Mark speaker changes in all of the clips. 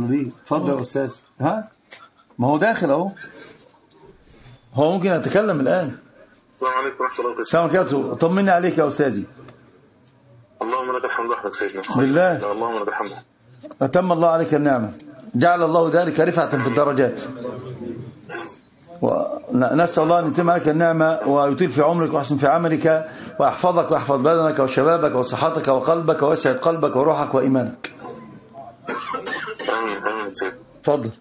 Speaker 1: المدير. اتفضل يا أستاذ. ها ما هو داخل أهو، هو ممكن يتكلم الآن.
Speaker 2: السلام عليكم ورحمة الله وبركاته.
Speaker 1: السلام عليكم. طمني عليك يا أستاذي.
Speaker 2: اللهم لك الحمد وحدك سيدنا.
Speaker 1: بالله.
Speaker 2: اللهم لك الحمد.
Speaker 1: أتم الله عليك النعمة، جعل الله ذلك رفعة في الدرجات، ونسأل الله أن يتم عليك النعمة ويطيل في عمرك ويحسن في عملك ويحفظك ويحفظ بدنك وشبابك وصحتك وقلبك ويسعد قلبك وروحك وإيمانك.
Speaker 2: آمين آمين سيدنا.
Speaker 1: تفضل.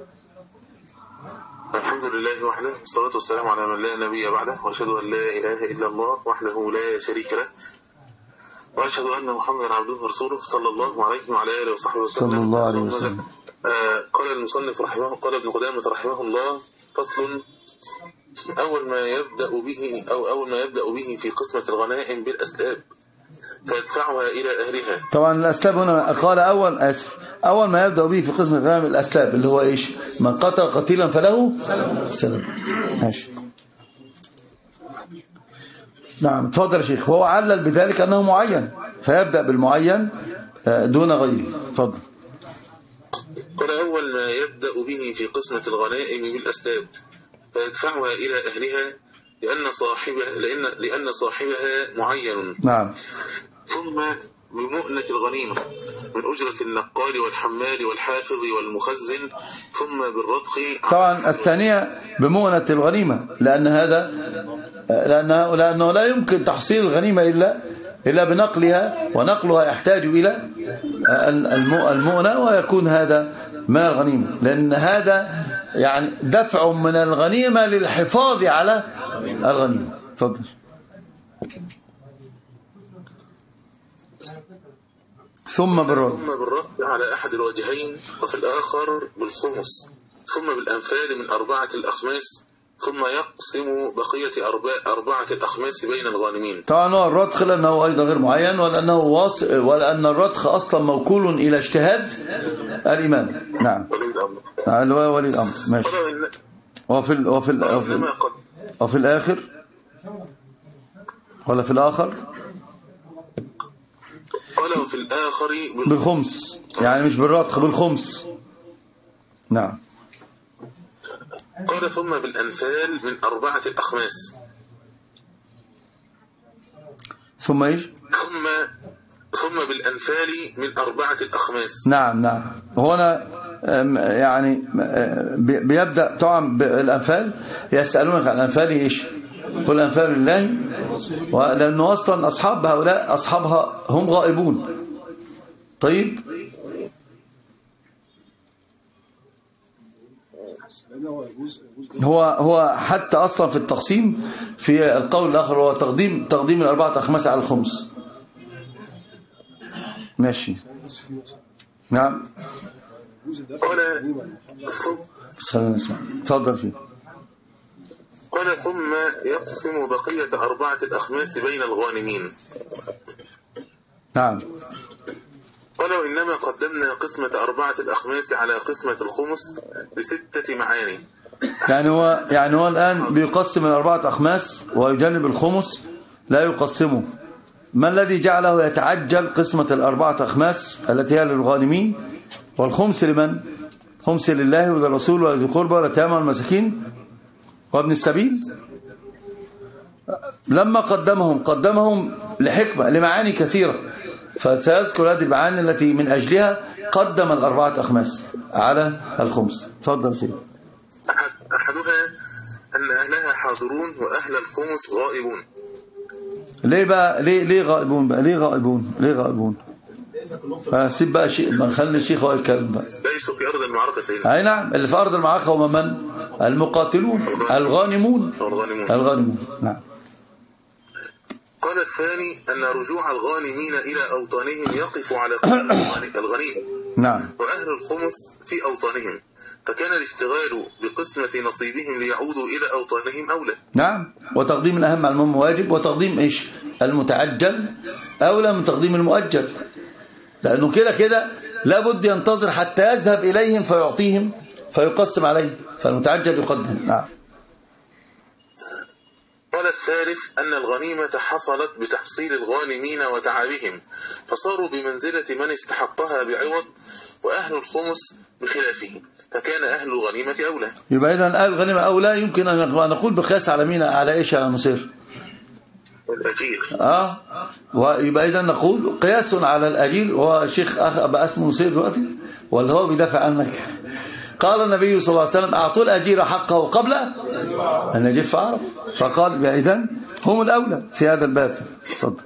Speaker 2: الحمد لله وحده والصلاة والسلام على من لا نبي بعده، وأشهد أن لا إله إلا الله وحده لا شريك له، وأشهد أن محمدا عبده ورسوله صلى الله عليه وعلى آله وصحبه وسلم.
Speaker 1: صلى الله عليه وسلم.
Speaker 2: قال المصنف قال ابن قدامة رحمه الله: فصل: أول ما يبدأ به في قسمة الغنائم بالأسباب فيدفعها إلى أهلها.
Speaker 1: طبعا الأسباب هنا قال أول ما يبدأ به في قسمة الغنائم الأسباب اللي هو إيش؟ من قتل قتيلا فله سلام. ماشي. نعم تفضل يا شيخ. وهو علل بذلك أنه معين فيبدأ بالمعين دون غيره. تفضل.
Speaker 2: قال: أول ما يبدأ به في قسمة الغنائم بالأسباب فيدفعها إلى أهلها لأن صاحبها معين.
Speaker 1: نعم.
Speaker 2: ثم بمؤنة الغنيمة من أجرة النقال والحمال والحافظ والمخزن، ثم بالرضخ.
Speaker 1: طبعا الثانية بمؤنة الغنيمة لأنه لا يمكن تحصيل الغنيمة إلا بنقلها، ونقلها يحتاج إلى المؤنة، ويكون هذا من الغنيمة، لأن هذا يعني دفع من الغنيمة للحفاظ على الغنيمة. تفضل. ثم بالرد
Speaker 2: على أحد الوجهين، وفي الآخر بالخمس، ثم بالأنفال من 4 الأخماس، ثم يقسم بقية 4 الأخماس بين الغانمين.
Speaker 1: طبعا هو الرضخ لأنه أيضا غير معين، ولأن الرضخ أصلا موكول إلى اجتهاد الإمام. نعم. ولي الأمر. ماشي. وفي الآخر ولا في الآخر؟
Speaker 2: قال: وفي الآخر
Speaker 1: بالخمس، يعني مش بالرضخ، بالخمس. نعم.
Speaker 2: قال: ثم بالأنفال من 4 الأخماس.
Speaker 1: ثم إيش؟
Speaker 2: ثم بالأنفال من 4 الأخماس.
Speaker 1: نعم. وهنا يعني بيبدأ طبعا بالأنفال. يسألونك عن الأنفال إيش؟ قل الأنفال لله، ولأنه أصلا أصحابها هم غائبون. طيب. هو حتى أصلا في التقسيم في القول الآخر هو تقديم 4 أخماس على الخمس. ماشي. نعم. خلينا نسمع. تفضل فيه.
Speaker 2: قال: ثم يقسم بقية 4 الأخماس بين الغانمين.
Speaker 1: نعم.
Speaker 2: قال: وإنما قدمنا قسمة 4 الأخماس على قسمة الخمس ب6 معاني.
Speaker 1: يعني هو الآن بيقسم 4 أخماس ويجنب الخمس لا يقسمه. ما الذي جعله يتعجل قسمة 4 أخماس التي هي للغانمين، والخمس لمن؟ خمس لله وللرسول ولذي القربى واليتامى والمساكين وابن السبيل. لما قدمهم لحكمة، لمعاني كثيرة، فسيذكر هذه المعاني التي من أجلها قدم 4 أخماس على الخمس. تفضل سيدي.
Speaker 2: أحدها أن أهلها حاضرون وأهل الخمس غائبون.
Speaker 1: ليه بقى؟ ليه غائبون بقى؟ ليه غائبون؟ سيب بقى شيء، ما نخلي الشيخ هو يتكلم بقى.
Speaker 2: ليسوا في أرض المعركة سيدي.
Speaker 1: أي نعم، اللي في أرض المعركة هم من؟ المقاتلون الغانمون. نعم.
Speaker 2: قال: الثاني أن رجوع الغانمين إلى أوطانهم يقف على كل الغنيم.
Speaker 1: نعم.
Speaker 2: وأهل الخمس في أوطانهم، فكان الاشتغال بقسمة نصيبهم ليعودوا إلى أوطانهم أولى.
Speaker 1: نعم. وتقديم الأهم على المهم واجب، وتقديم إيش؟ المتعجل أولى من تقديم المؤجل، لأنه كده لابد ينتظر حتى يذهب إليهم فيعطيهم فيقسم عليهم، فالمتعجل يقدم. نعم.
Speaker 2: قال: الثالث أن الغنيمة حصلت بتحصيل الغانمين وتعبهم، فصاروا بمنزلة من استحقها بعوض، وأهل الخمس بخلافه، فكان أهل الغنيمة أولى.
Speaker 1: يبقى إذن أهل الغنيمة أولى. يمكن أن نقول بقياس على مين؟ على إيش يا نصير؟
Speaker 2: الأجير.
Speaker 1: ويبقى إذن نقول قياس على الأجير. هو الشيخ بقى اسمه نصير دلوقتي ولا هو بيدافع عنك؟ قال النبي صلى الله عليه وسلم أعطوا الأجير حقه قبل أن يجف عرب، فقال إذن هم الأولى في هذا الباب. صدق.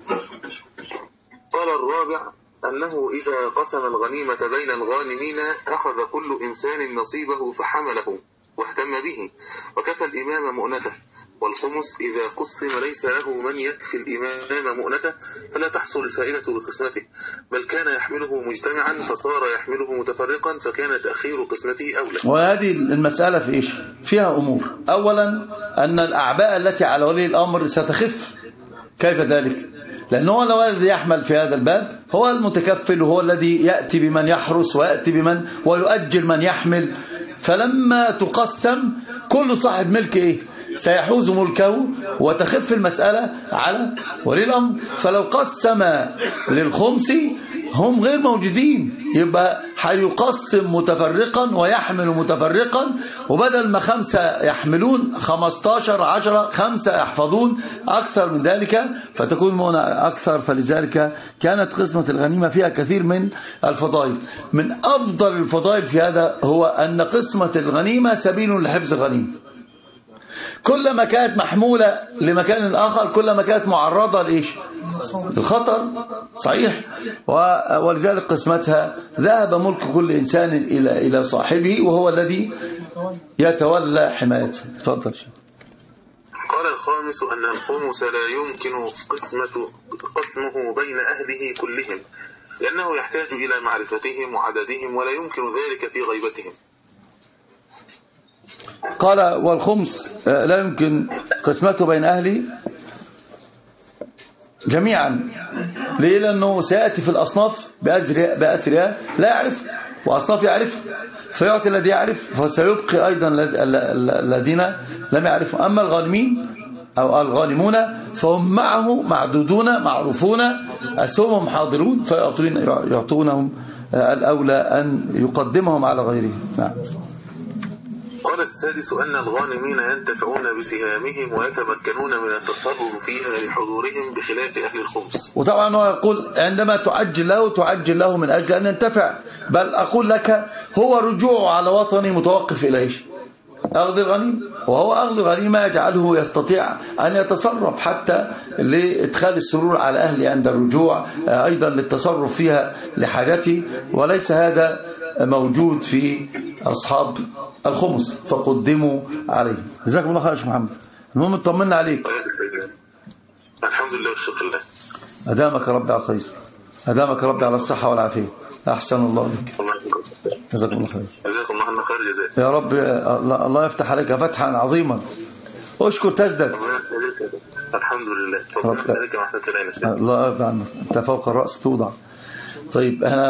Speaker 2: قال الرابع أنه إذا قسم الغنيمة بين الغانمين أخذ كل إنسان نصيبه فحمله واهتم به وكفى الإمام مؤنته، والخمس إذا قسم ليس له من يكفي الإمام مؤنته فلا تحصل الفائدة بقسمته، بل كان يحمله مجتمعا فصار يحمله متفرقا فكان تأخير قسمته أولى.
Speaker 1: وهذه المسألة في إيش؟ فيها أمور. أولا أن الأعباء التي على ولي الأمر ستخف. كيف ذلك؟ لأنه هو الذي يحمل في هذا الباب، هو المتكفل وهو الذي يأتي بمن يحرس ويأتي بمن ويؤجل من يحمل. فلما تقسم كل صاحب ملك سيحوز ملكه وتخف المسألة على ولي الأمر. فلو قسم للخمس هم غير موجودين يبقى هيقسم متفرقا ويحمل متفرقا، وبدل ما 5 يحملون 15 10 5 يحفظون أكثر من ذلك فتكون مؤنة أكثر. فلذلك كانت قسمة الغنيمة فيها كثير من الفضائل. من أفضل الفضائل في هذا هو أن قسمة الغنيمة سبيل لحفظ الغنيمة. كلما كانت محمولة لمكان آخر كلما كانت معرضة لإيش؟ الخطر. صحيح. ولذلك قسمتها ذهب ملك كل إنسان إلى صاحبه وهو الذي يتولى حمايته. تفضل.
Speaker 2: قال الخامس أن الخمس لا يمكن قسمه بين أهله كلهم لأنه يحتاج إلى معرفتهم وعددهم ولا يمكن ذلك في غيبتهم.
Speaker 1: قال والخمس لا يمكن قسمته بين أهله جميعا. ليه؟ لأنه سيأتي في الأصناف بأسرها لا يعرف وأصناف يعرف فيعطي الذي يعرف، فسيبقي أيضا الذين لم يعرفوا. أما الغانمين أو الغانمون فهم معه معدودون معروفون أسهمهم حاضرون فيعطونهم الأولى أن يقدمهم على غيرهم. نعم.
Speaker 2: قال السادس أن الغانمين ينتفعون بسهامهم ويتمكنون من التصرف فيها لحضورهم بخلاف أهل الخمس. وطبعا
Speaker 1: هو يقول عندما تعجل له من أجل أن ينتفع، بل أقول لك هو رجوعه على وطني متوقف إلى إيش؟ أخذ الغنيمة، وهو أخذ الغنيمة يجعله يستطيع أن يتصرف حتى لإدخال السرور على أهله عند الرجوع، أيضا للتصرف فيها لحاجته، وليس هذا موجود في أصحاب الخمس فقدموا عليه. جزاكم الله خير يا شيخ محمد. المهم اطمنا عليك.
Speaker 2: الحمد لله والشكر لله.
Speaker 1: أدامك ربي على خير، أدامك ربي على الصحة والعافية. أحسن الله لك. جزاكم الله خير.
Speaker 2: جزاكم الله خير جزاك.
Speaker 1: يا رب الله يفتح عليك فتحا عظيما. اشكر تزدد.
Speaker 2: الحمد لله. ربنا يسعدك ويحسن إليك.
Speaker 1: الله يرضى عنك. أنت فوق الرأس توضع. طيب أنا